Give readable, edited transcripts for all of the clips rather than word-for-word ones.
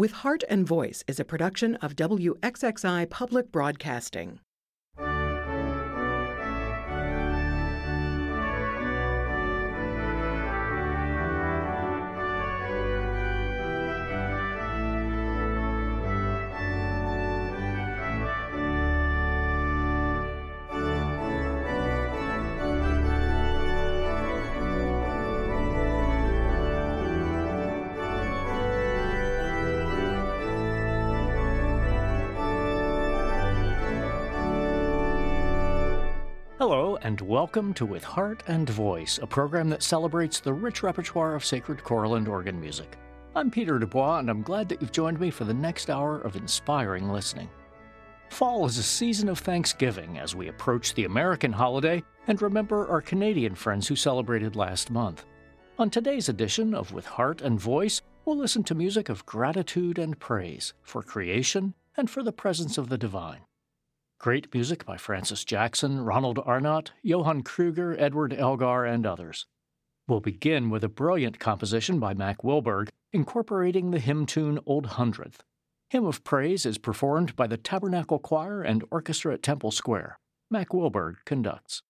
With Heart and Voice is a production of WXXI Public Broadcasting. Hello, and welcome to With Heart and Voice, a program that celebrates the rich repertoire of sacred choral and organ music. I'm Peter Dubois, and I'm glad that you've joined me for the next hour of inspiring listening. Fall is a season of Thanksgiving as we approach the American holiday and remember our Canadian friends who celebrated last month. On today's edition of With Heart and Voice, we'll listen to music of gratitude and praise for creation and for the presence of the divine. Great music by Francis Jackson, Ronald Arnott, Johann Kruger, Edward Elgar, and others. We'll begin with a brilliant composition by Mack Wilberg, incorporating the hymn tune Old Hundredth. Hymn of Praise is performed by the Tabernacle Choir and Orchestra at Temple Square. Mack Wilberg conducts.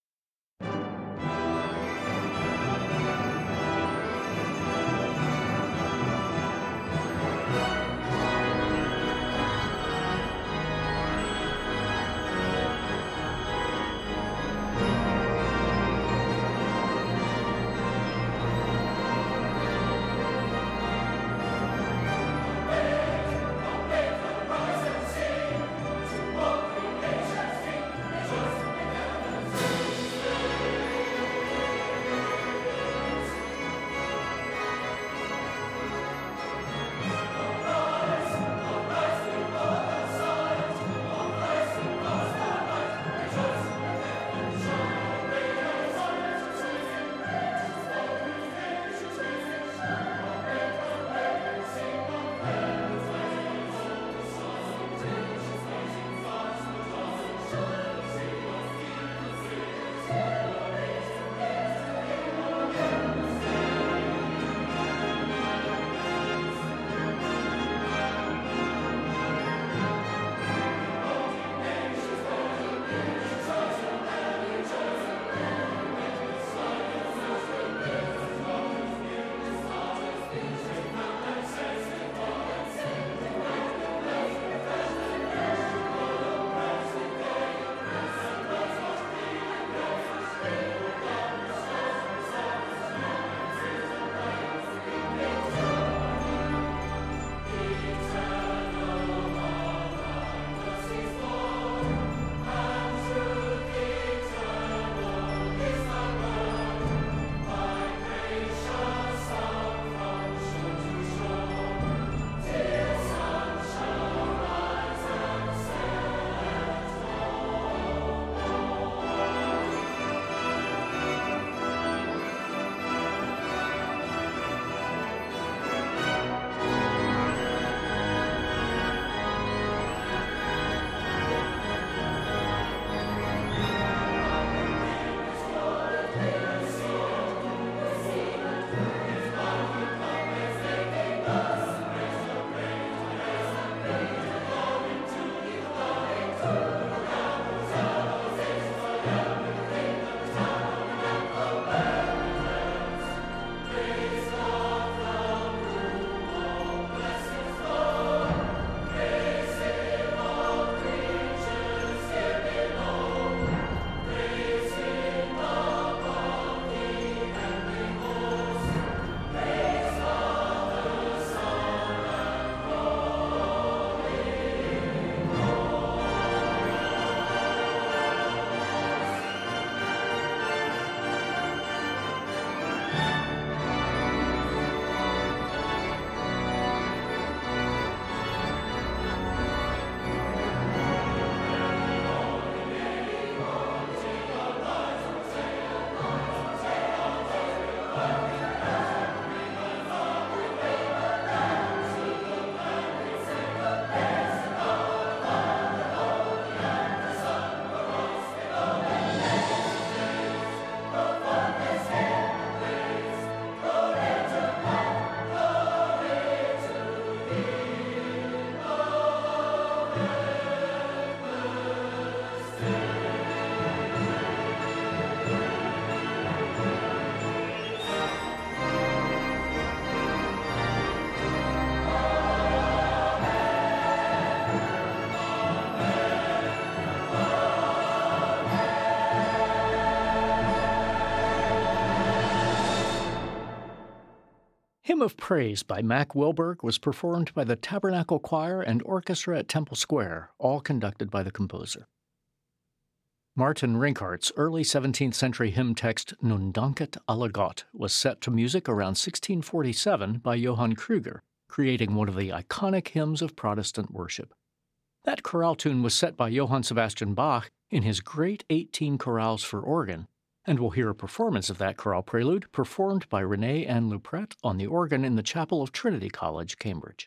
Hymn of Praise by Mac Wilberg was performed by the Tabernacle Choir and Orchestra at Temple Square, all conducted by the composer. Martin Rinckhart's early 17th century hymn text Nun danket alle Gott was set to music around 1647 by Johann Krüger, creating one of the iconic hymns of Protestant worship. That chorale tune was set by Johann Sebastian Bach in his great 18 chorales for organ, and we'll hear a performance of that chorale prelude performed by Renée Anne Louprette on the organ in the chapel of Trinity College, Cambridge.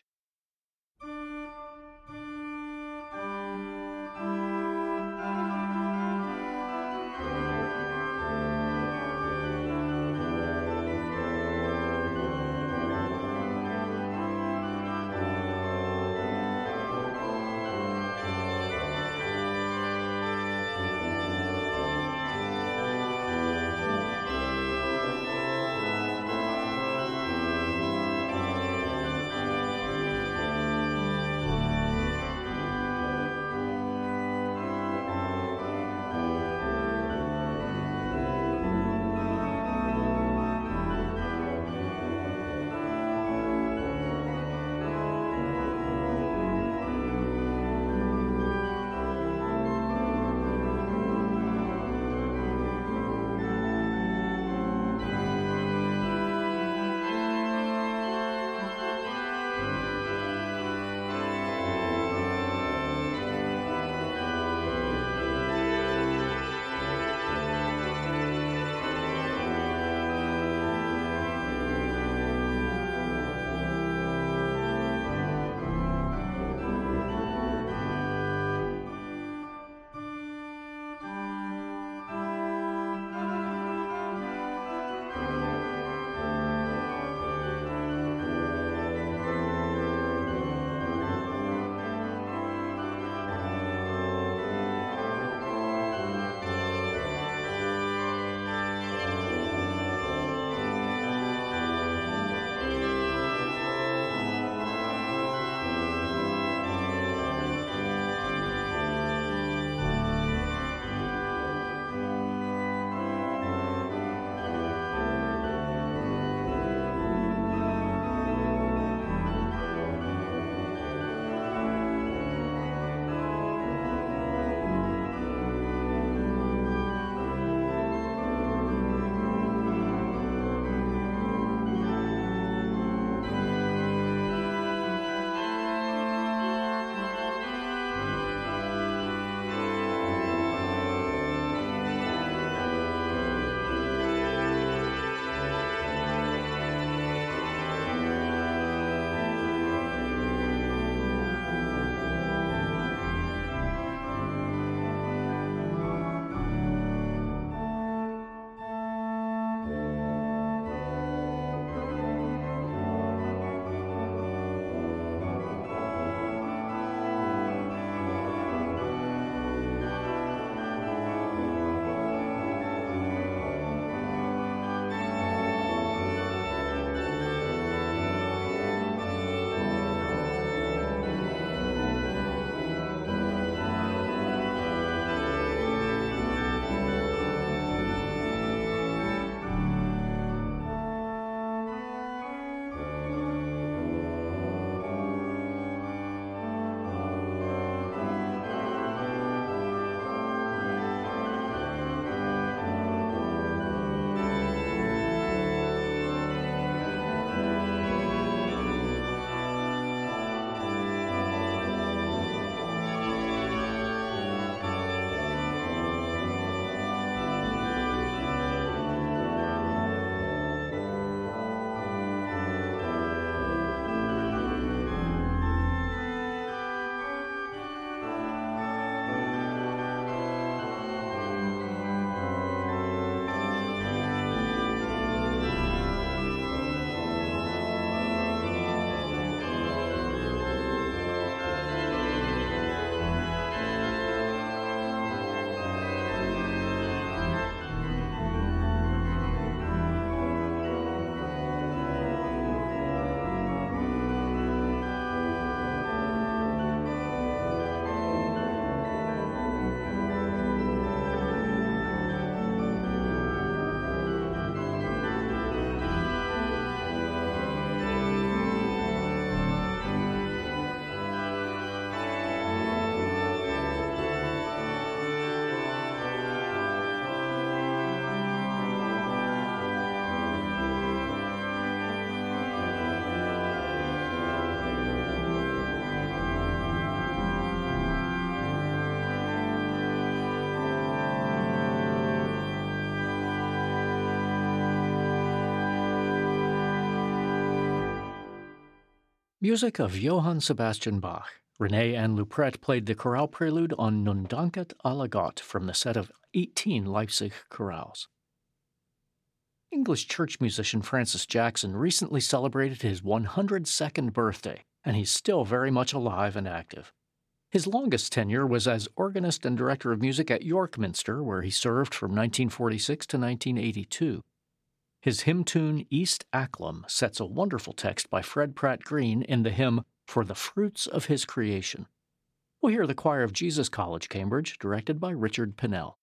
Music of Johann Sebastian Bach. Renée Anne Lupret played the chorale prelude on Nun danket alle Gott from the set of 18 Leipzig chorales. English church musician Francis Jackson recently celebrated his 102nd birthday, and he's still very much alive and active. His longest tenure was as organist and director of music at York Minster, where he served from 1946 to 1982. His hymn tune, East Acklam, sets a wonderful text by Fred Pratt Green in the hymn, For the Fruits of His Creation. We'll hear the Choir of Jesus College, Cambridge, directed by Richard Pinnell.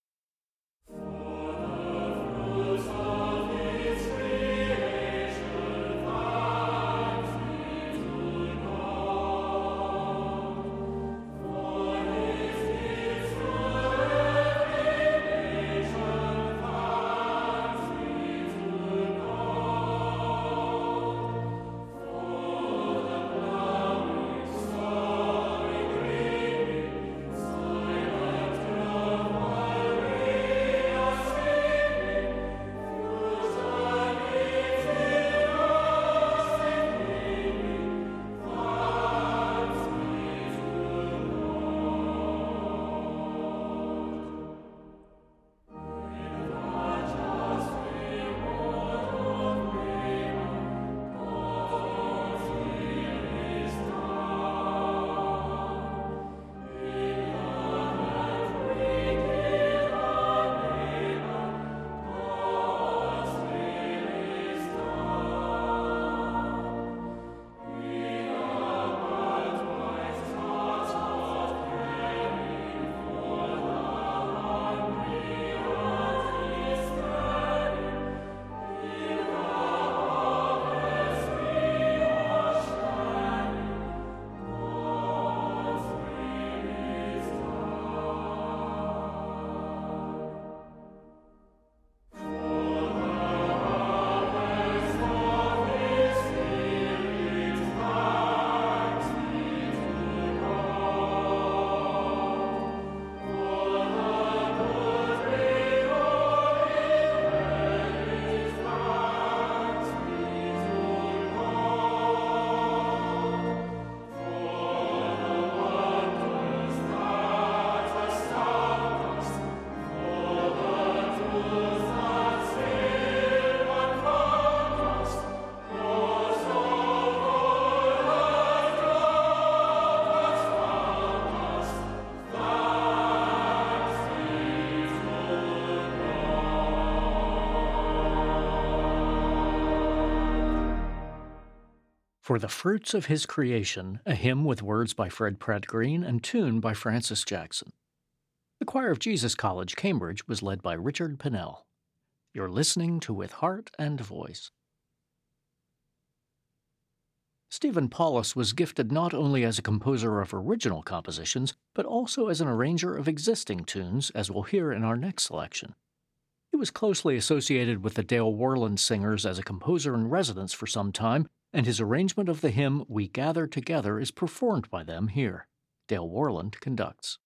For the Fruits of His Creation, a hymn with words by Fred Pratt Green and tune by Francis Jackson. The Choir of Jesus College, Cambridge, was led by Richard Pinnell. You're listening to With Heart and Voice. Stephen Paulus was gifted not only as a composer of original compositions, but also as an arranger of existing tunes, as we'll hear in our next selection. He was closely associated with the Dale Worland Singers as a composer in residence for some time, and his arrangement of the hymn We Gather Together is performed by them here. Dale Worland conducts.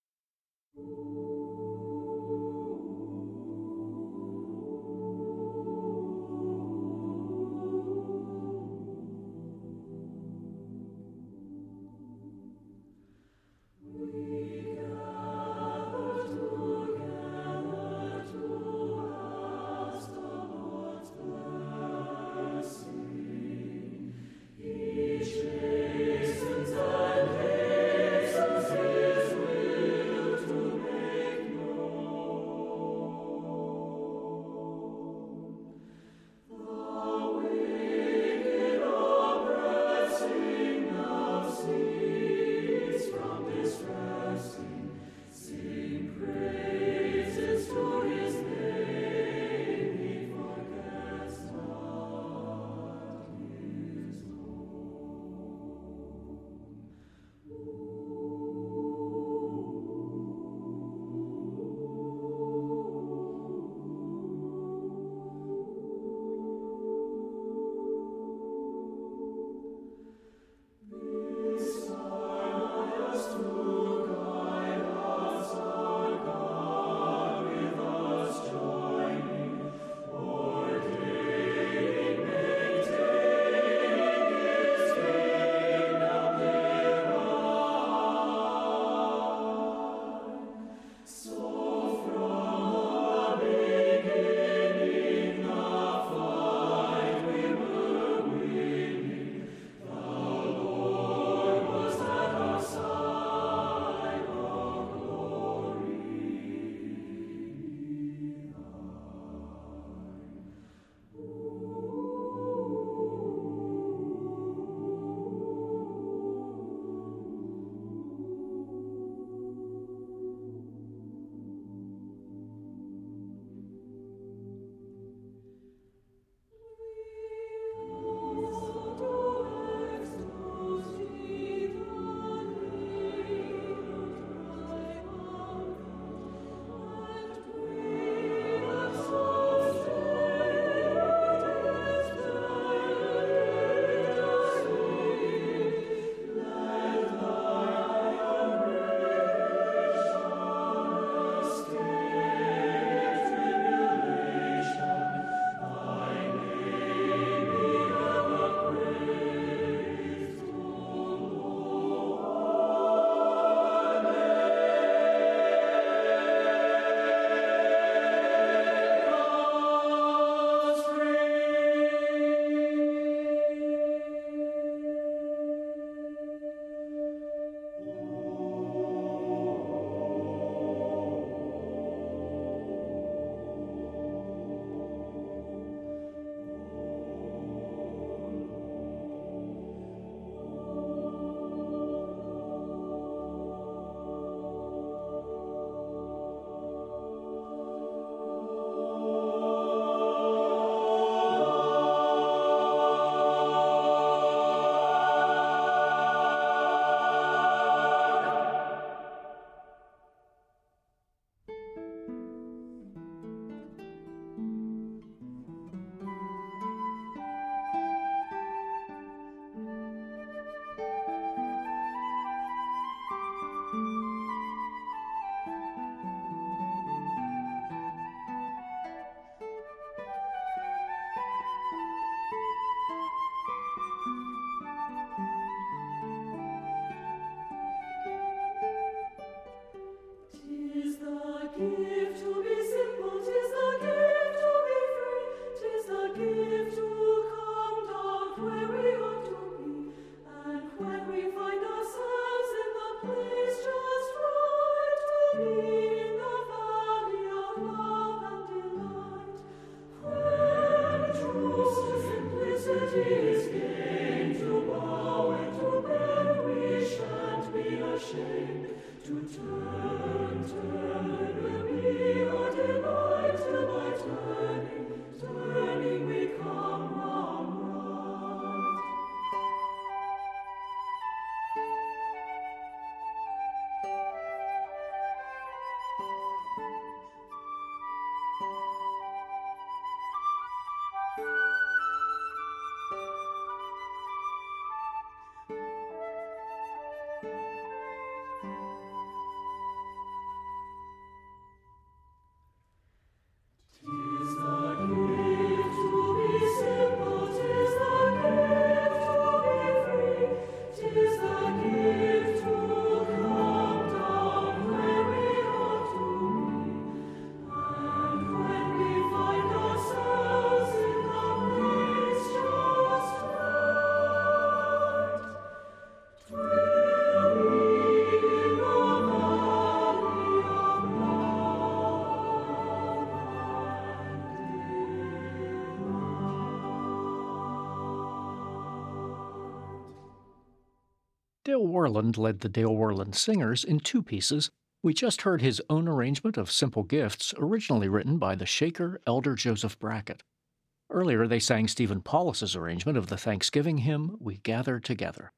Dale Worland led the Dale Worland Singers in two pieces. We just heard his own arrangement of Simple Gifts, originally written by the Shaker Elder Joseph Brackett. Earlier, they sang Stephen Paulus's arrangement of the Thanksgiving hymn, We Gather Together.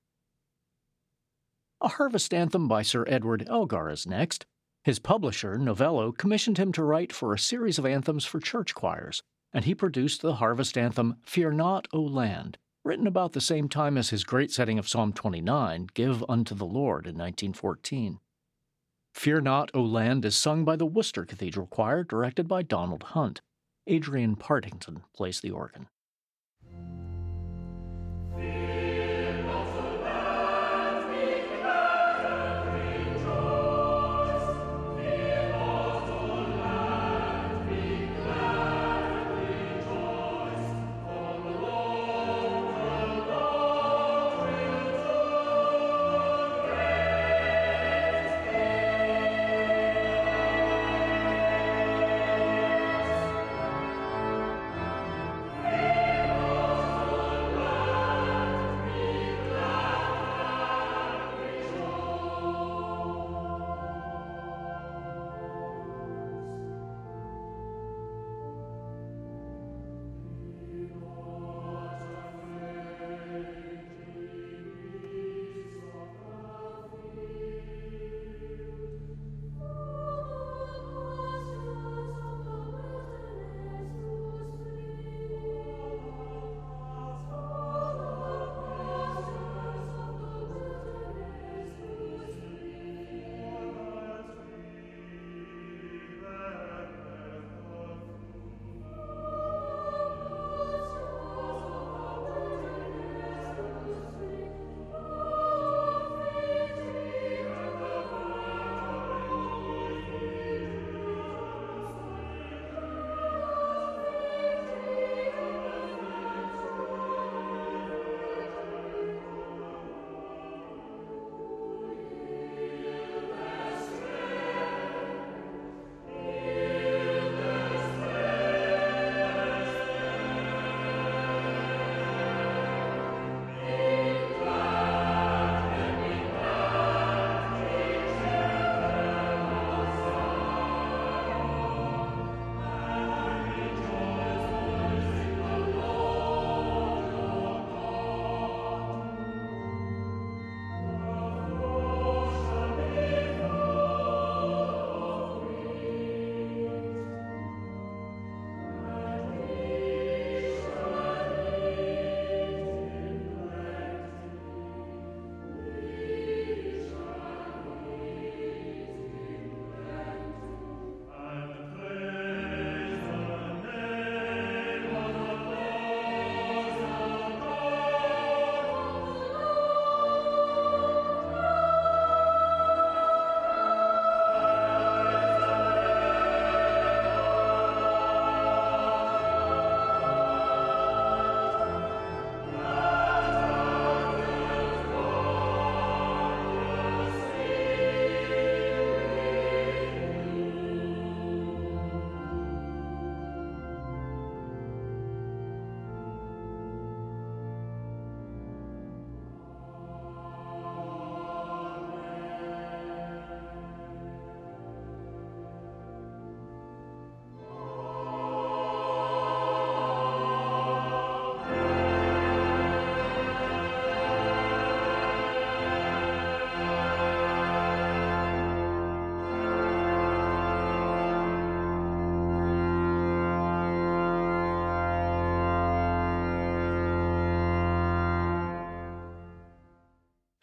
A harvest anthem by Sir Edward Elgar is next. His publisher, Novello, commissioned him to write for a series of anthems for church choirs, and he produced the harvest anthem, Fear Not, O Land, written about the same time as his great setting of Psalm 29, Give Unto the Lord, in 1914. Fear Not, O Land is sung by the Worcester Cathedral Choir, directed by Donald Hunt. Adrian Partington plays the organ. Fear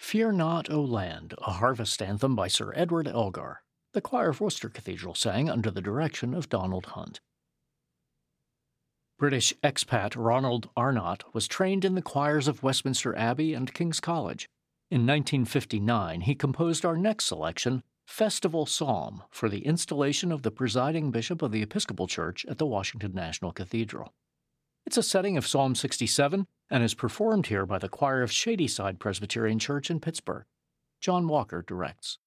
Fear Not, O Land, a harvest anthem by Sir Edward Elgar. The choir of Worcester Cathedral sang under the direction of Donald Hunt. British expat Ronald Arnott was trained in the choirs of Westminster Abbey and King's College. In 1959, he composed our next selection, Festival Psalm, for the installation of the presiding bishop of the Episcopal Church at the Washington National Cathedral. It's a setting of Psalm 67 and is performed here by the choir of Shadyside Presbyterian Church in Pittsburgh. John Walker directs.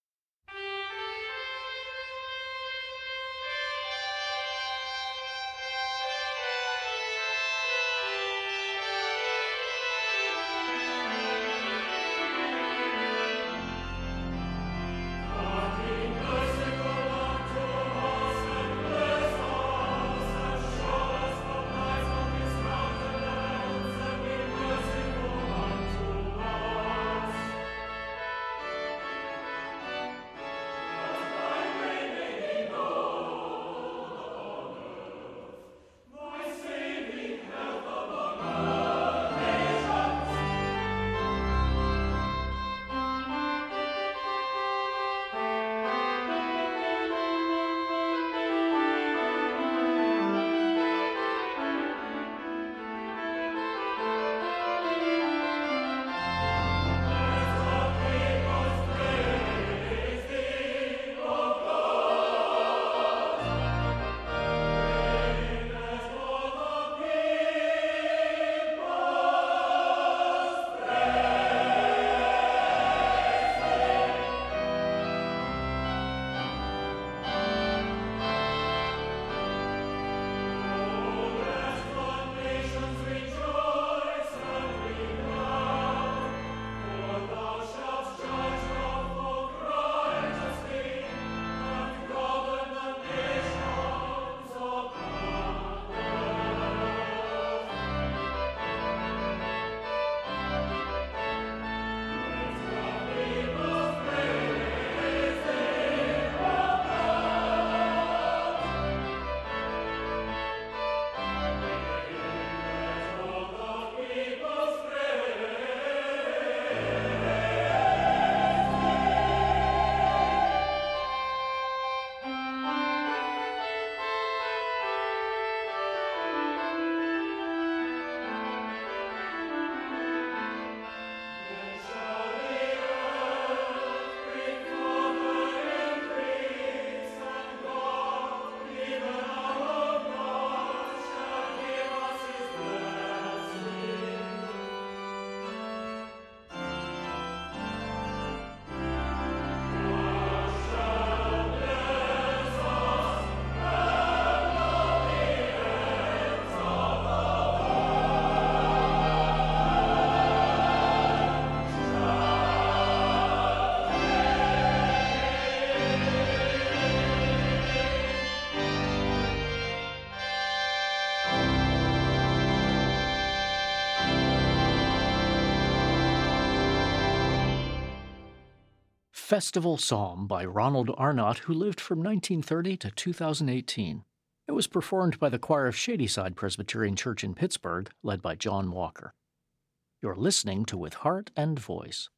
Festival Psalm by Ronald Arnott, who lived from 1930 to 2018. It was performed by the choir of Shadyside Presbyterian Church in Pittsburgh, led by John Walker. You're listening to With Heart and Voice.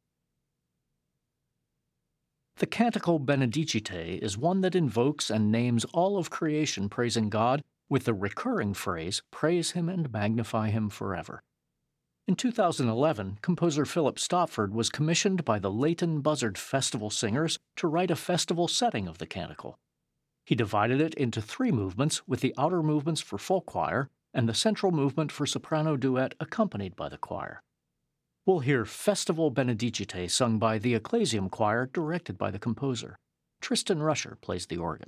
The Canticle Benedicite is one that invokes and names all of creation praising God with the recurring phrase, "Praise Him and magnify Him forever." In 2011, composer Philip Stopford was commissioned by the Leighton Buzzard Festival Singers to write a festival setting of the canticle. He divided it into 3 movements, with the outer movements for full choir and the central movement for soprano duet accompanied by the choir. We'll hear Festival Benedicite sung by the Ecclesiam Choir, directed by the composer. Tristan Rusher plays the organ.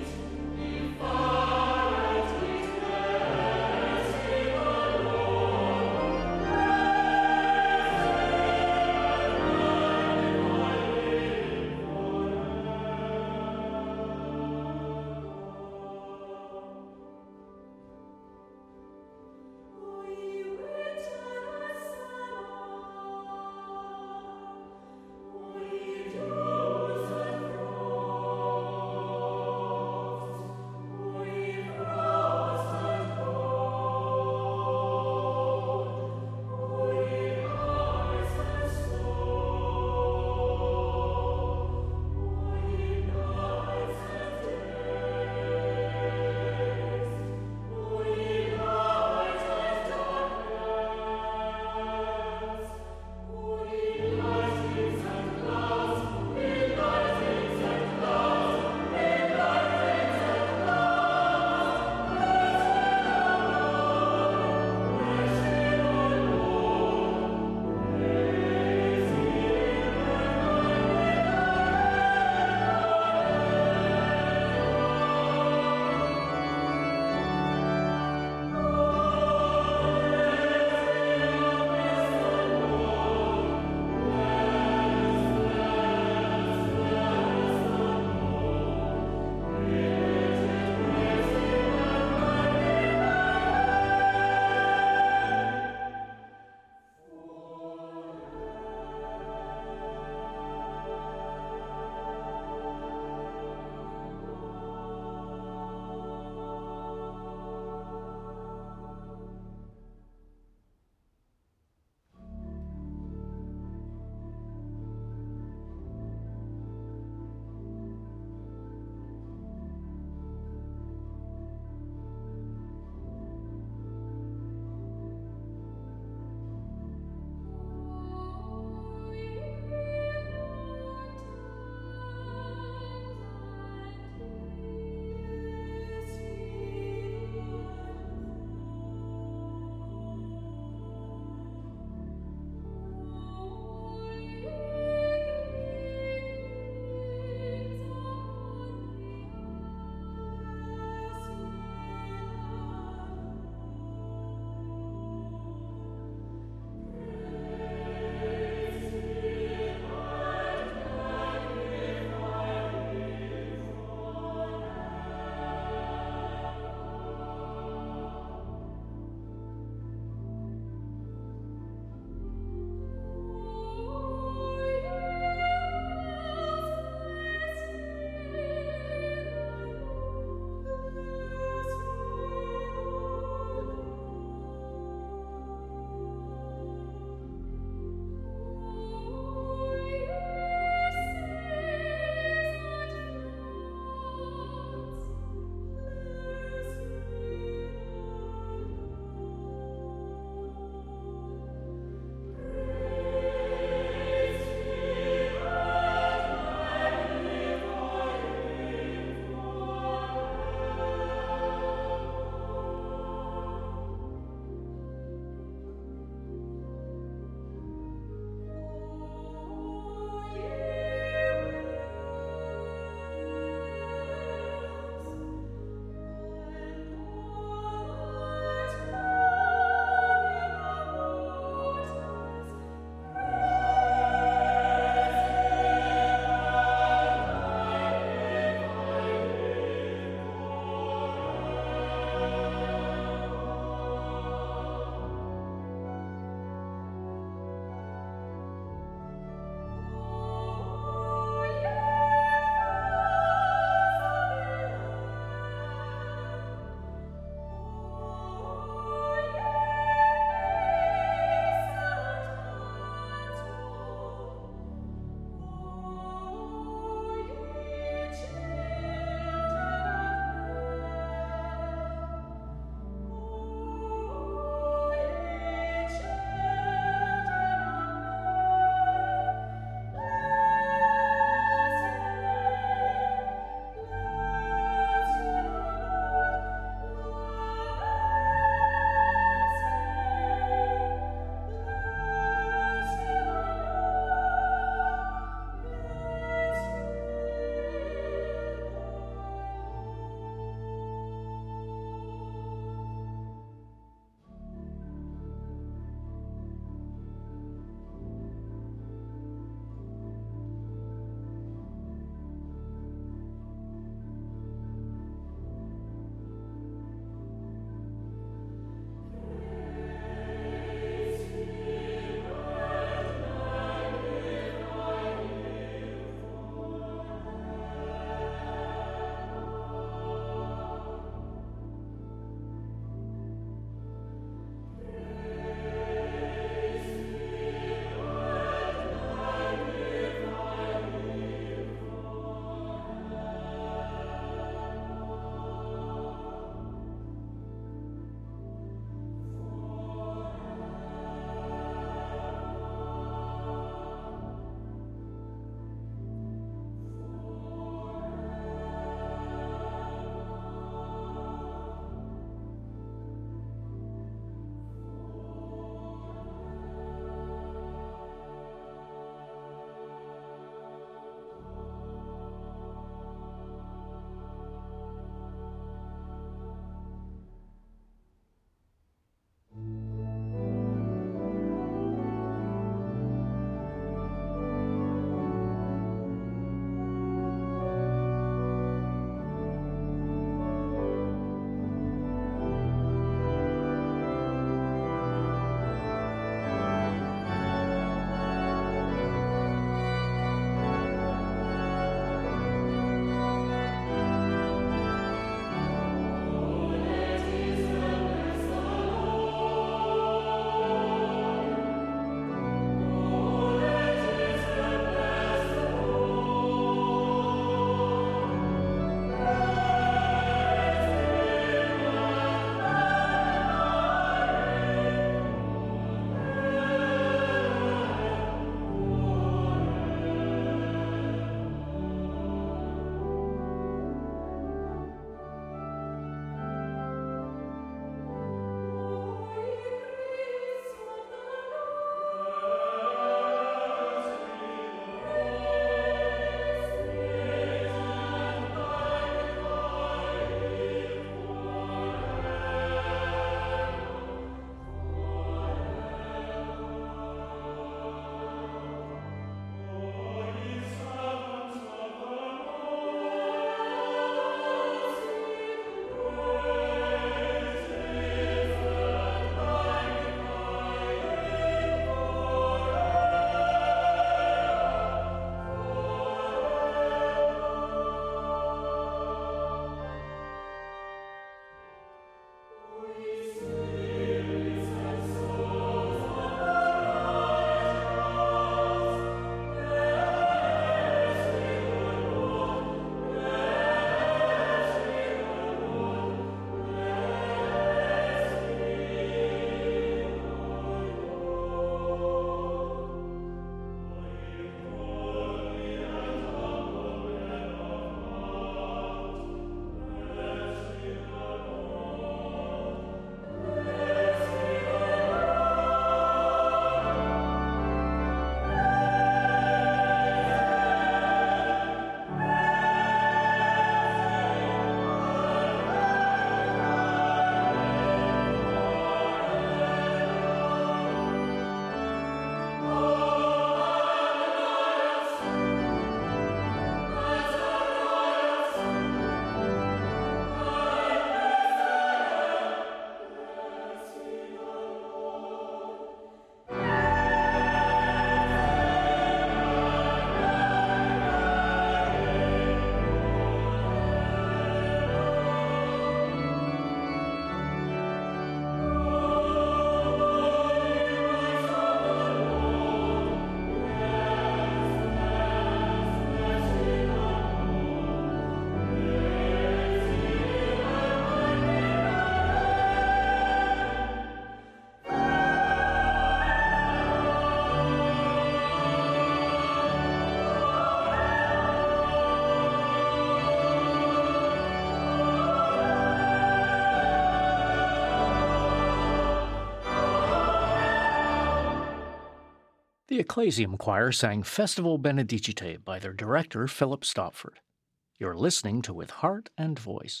The Ecclesiam Choir sang Festival Benedicite by their director, Philip Stopford. You're listening to With Heart and Voice.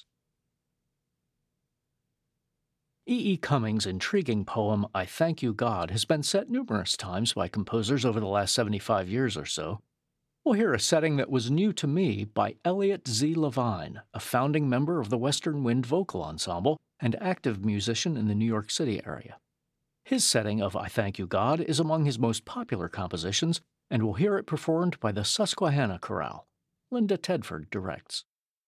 E. Cummings' intriguing poem, I Thank You, God, has been set numerous times by composers over the last 75 years or so. We'll hear a setting that was new to me by Elliot Z. Levine, a founding member of the Western Wind Vocal Ensemble and active musician in the New York City area. His setting of I Thank You, God is among his most popular compositions, and we'll hear it performed by the Susquehanna Chorale. Linda Tedford directs.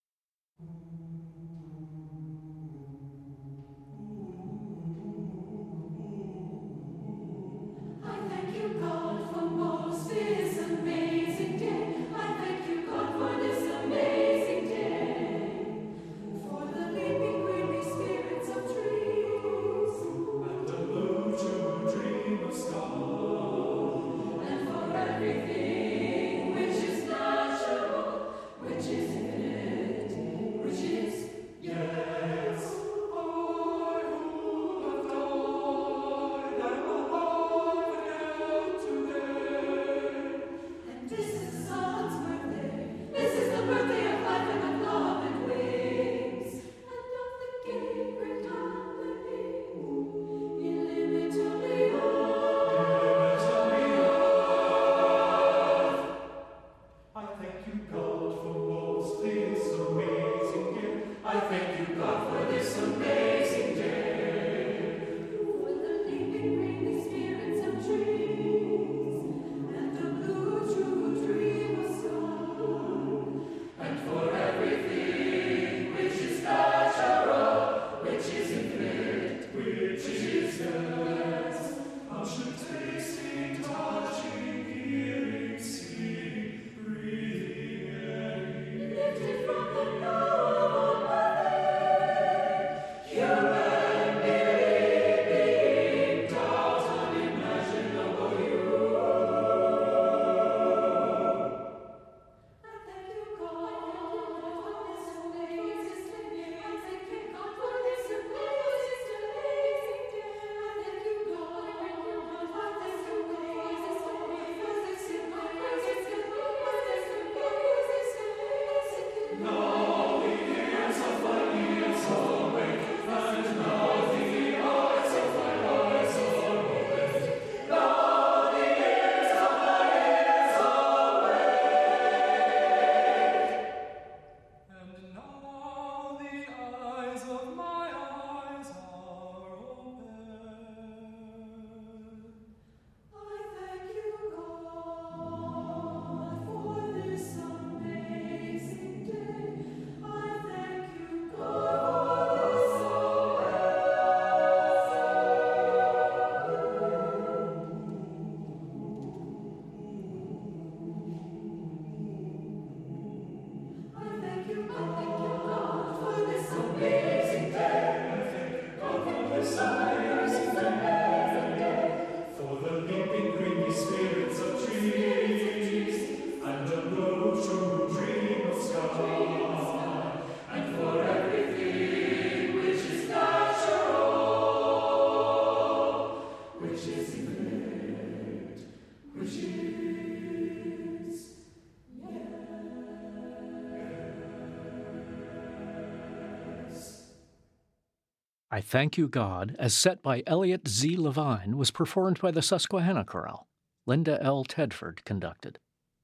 I Thank You, God, as set by Elliot Z. Levine, was performed by the Susquehanna Chorale. Linda L. Tedford conducted.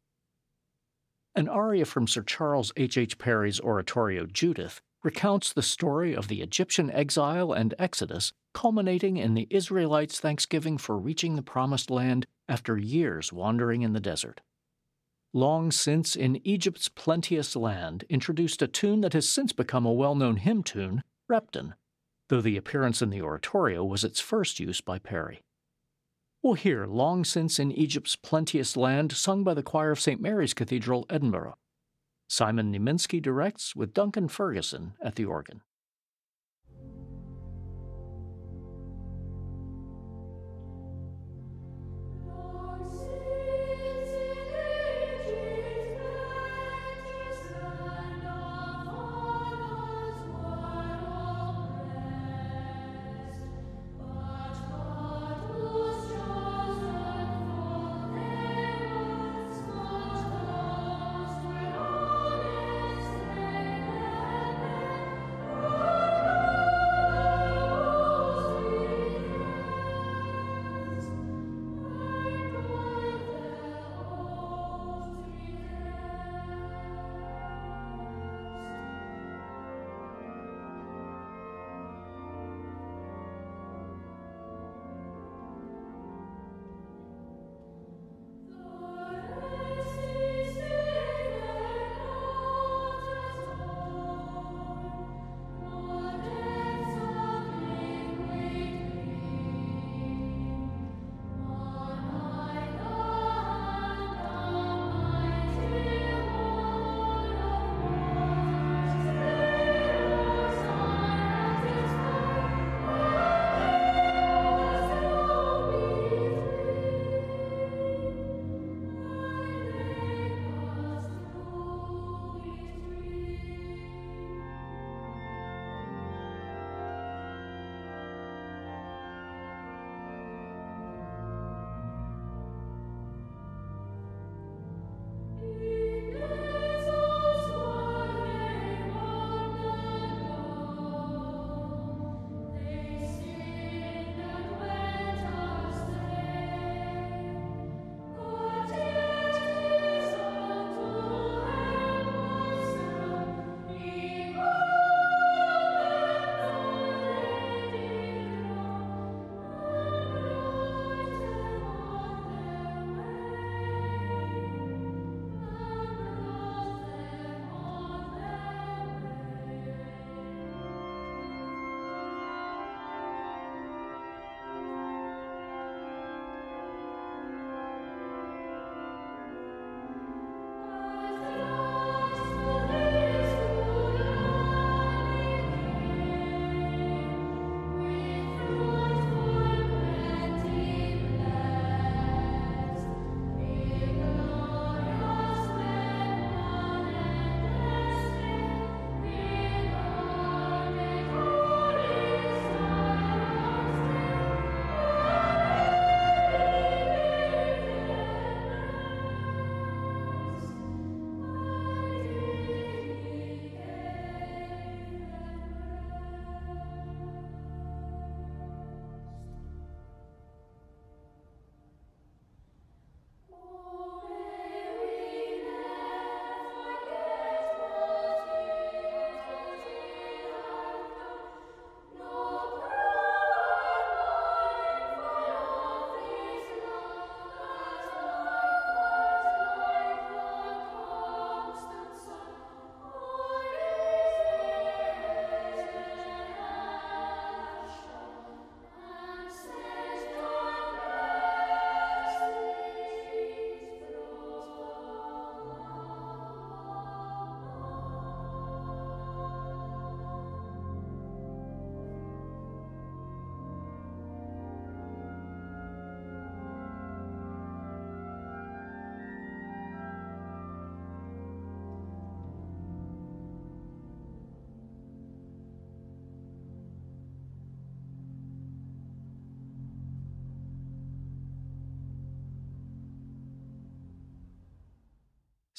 An aria from Sir Charles H. Parry's oratorio Judith recounts the story of the Egyptian exile and exodus, culminating in the Israelites' thanksgiving for reaching the Promised Land after years wandering in the desert. Long Since in Egypt's Plenteous Land introduced a tune that has since become a well-known hymn tune, Repton, though the appearance in the oratorio was its first use by Parry. We'll hear Long Since in Egypt's Plenteous Land sung by the choir of St. Mary's Cathedral, Edinburgh. Simon Niemiński directs with Duncan Ferguson at the organ.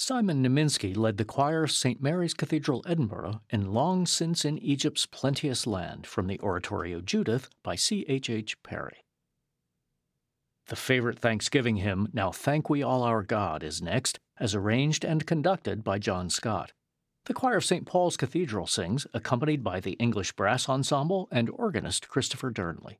Simon Niemiński led the choir of St. Mary's Cathedral, Edinburgh, in Long Since in Egypt's Plenteous Land from the oratorio Judith by C.H.H. Perry. The favorite Thanksgiving hymn, Now Thank We All Our God, is next, as arranged and conducted by John Scott. The choir of St. Paul's Cathedral sings, accompanied by the English Brass Ensemble and organist Christopher Durnley.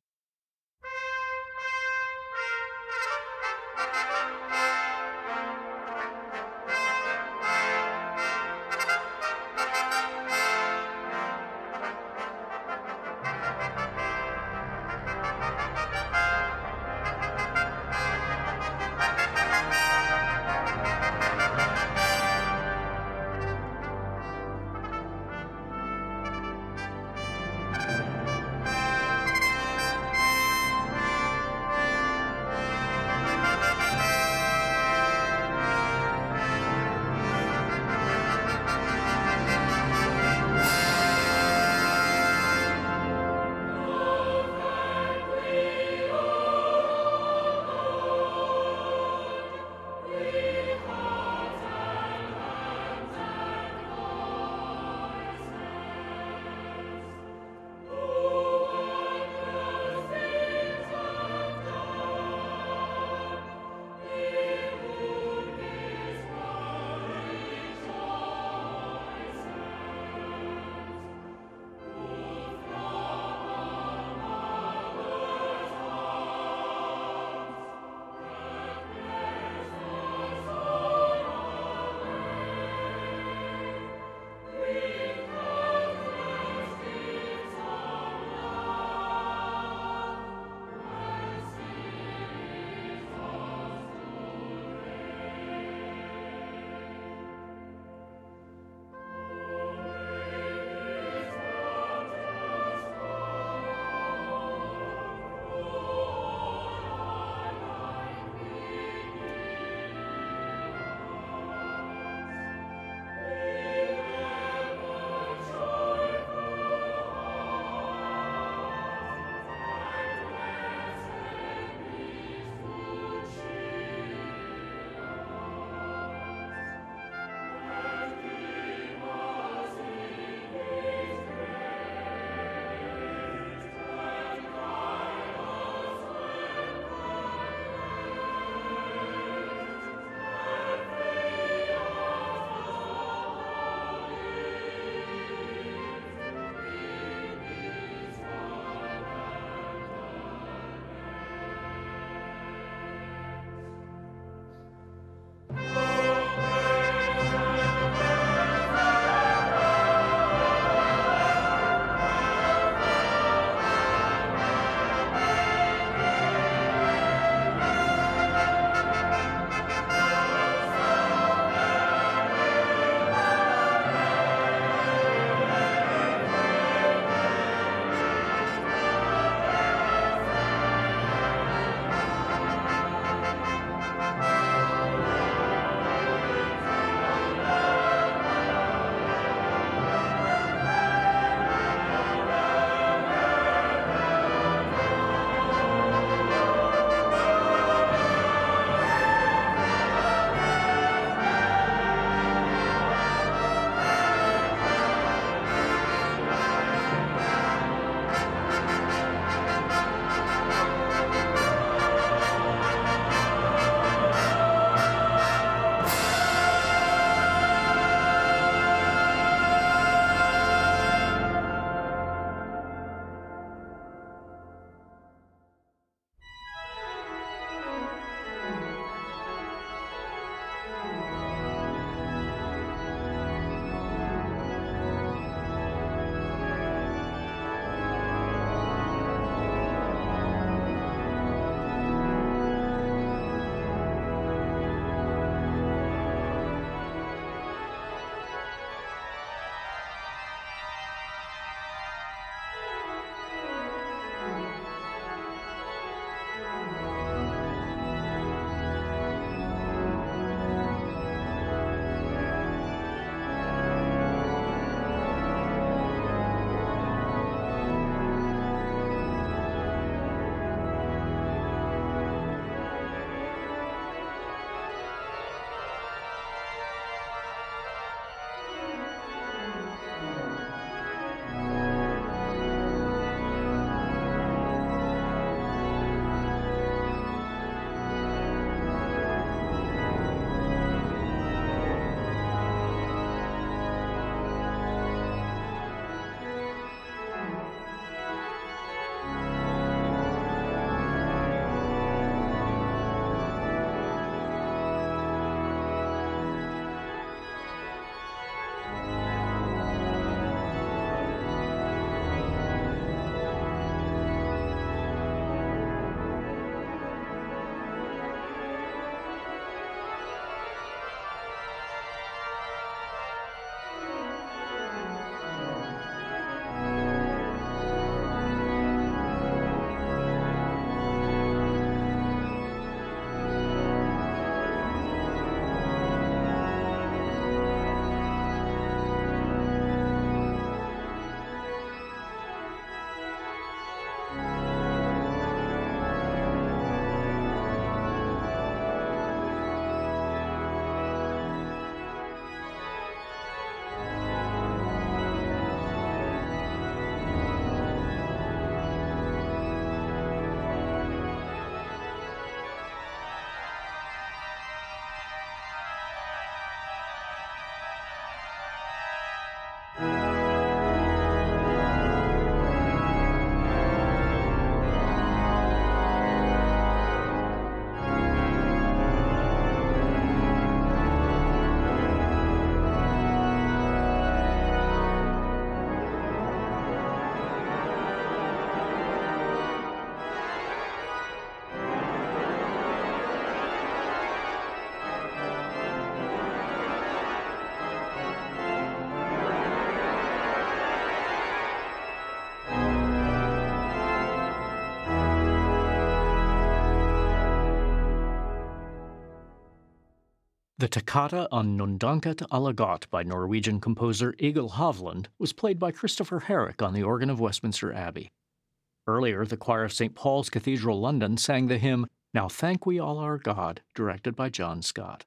The toccata on Nundanket Alagot by Norwegian composer Egil Hovland was played by Christopher Herrick on the organ of Westminster Abbey. Earlier, the choir of St. Paul's Cathedral, London, sang the hymn Now Thank We All Our God, directed by John Scott.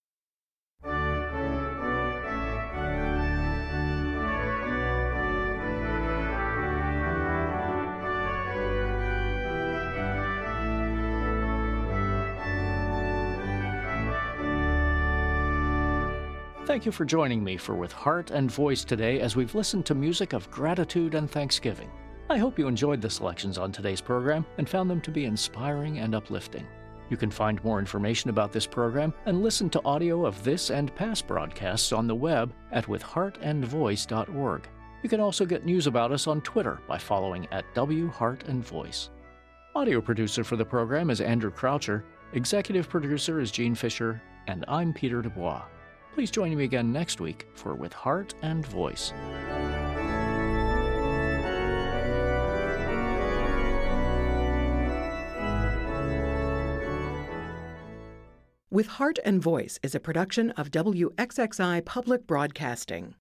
Thank you for joining me for With Heart and Voice today as we've listened to music of gratitude and thanksgiving. I hope you enjoyed the selections on today's program and found them to be inspiring and uplifting. You can find more information about this program and listen to audio of this and past broadcasts on the web at withheartandvoice.org. You can also get news about us on Twitter by following @WHeartandVoice. Audio producer for the program is Andrew Croucher, executive producer is Gene Fisher, and I'm Peter Dubois. Please join me again next week for With Heart and Voice. With Heart and Voice is a production of WXXI Public Broadcasting.